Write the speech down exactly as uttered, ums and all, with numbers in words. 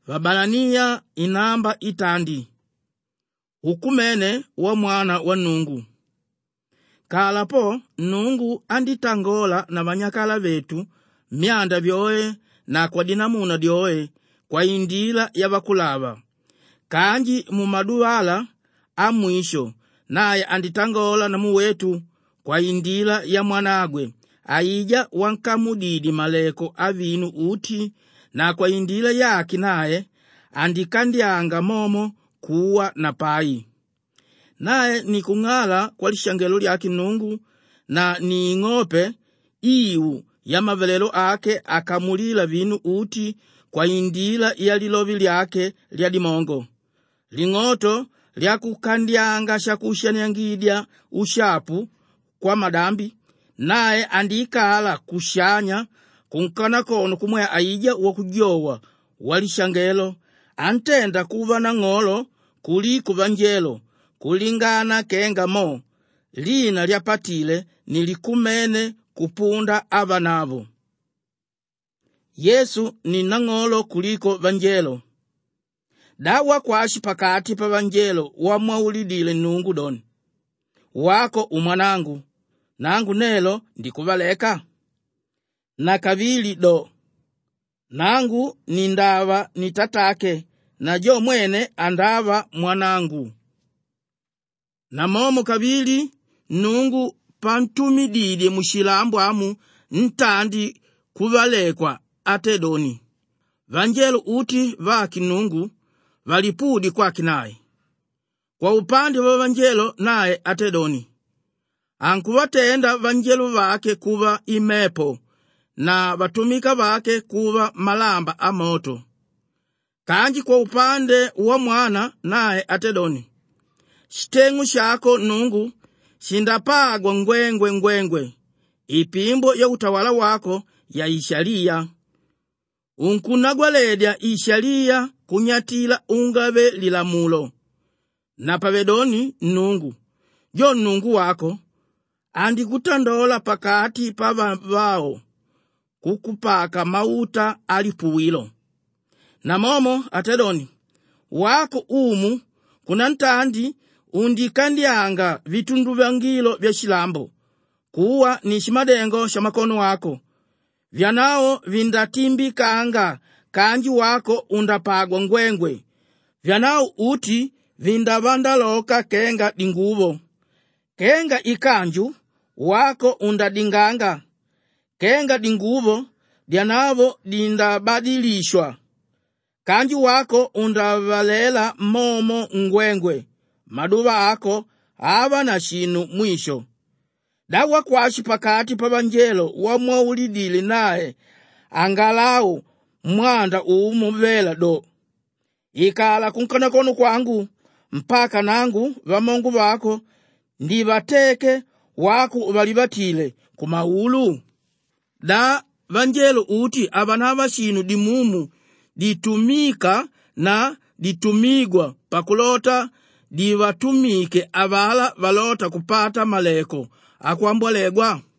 Vabalania inamba itandi. Ukumene wa mwana wa Nungu. Kalapo Nungu anditangola na banyakala betu myanda byoe na kwa dinamuna dyoe kwa indila ya bakulaba. Kanji mumaduwala amwisho naye anditangola na muwetu kwa indila ya mwanagwe aija wankamudidi maleko avinu uti na kwa indila yaki naye andikandianga momo kuwa na pai. Naye ni kungala kwa lishangelo lyaki Nungu na ni ngope iu ya mavelelo ake akamulila vinu uti kwa indila ya lilovi lyake lya dimongo. Lingoto lya kukandianga shakushanyangidya ushapu kwa madambi, naye andikala kushanya kunkana kono kumwe aija wakujowa walishangelo antenda kuva na ngolo kuli kuvanjelo kulingana kenga mo lina lyapatile nilikumene kupunda abanavo. Yesu ni nangolo kuliko vanjelo. Dawa kwashi pakati pa vanjelo wa mwaulidile Nungu doni. Wako umwanangu, nangu nelo ndikuvaleka. Na kavili do. Nangu ni ndava ni tatake, na jo mwene andava mwanangu. Na momo kavili Nungu pantumidide mushilambu amu ntandi kuvalekwa ate doni. Vanjelo uti vaki Nungu valipudi kwa kinaye. Kwa upande wa vanjelo naye ate doni. Ankuvatenda vanjelo vake kuva imepo na vatumika vake kuva malamba amoto. Kanji kwa upande wa mwana naye ate doni. Shitengu shako Nungu shindapagwa ngwengwe ngwengwe. Ipimbo ya utawala wako ya ishalia. Unkunagwaledya ishalia kunyatila ungave lilamulo. Na pavedoni Nungu, jo Nungu wako, andi kutandola pakati pava vao, kukupaka mauta alipuwilo. Na momo atedoni, wako umu kunantandi undikandianga vitundu vangilo vya shilambo, kuwa ni shimadengo shamakono wako. Vyanao vindatimbikanga kanji wako undapagwa ngwengwe. Vyanao uti vindavandaloka kenga dinguvo. Kenga ikanju wako undadinganga. Kenga dinguvo dianavo dindabadilishwa. Kanji wako undavalela momo ngwengwe. Maduva ako ava na shinu mwisho. Dawa kwashi pakati pa vanjelo wa mwaulidili naye angalau mwanda uumuvela do. Ikala kunkana kono kwangu mpaka nangu vamongu vako ndivateke wako valivatile kumaulu. Da vanjelo uti abanava shinu dimumu ditumika na ditumigwa pakulota divatumike avala valota kupata maleko akwambolegwa.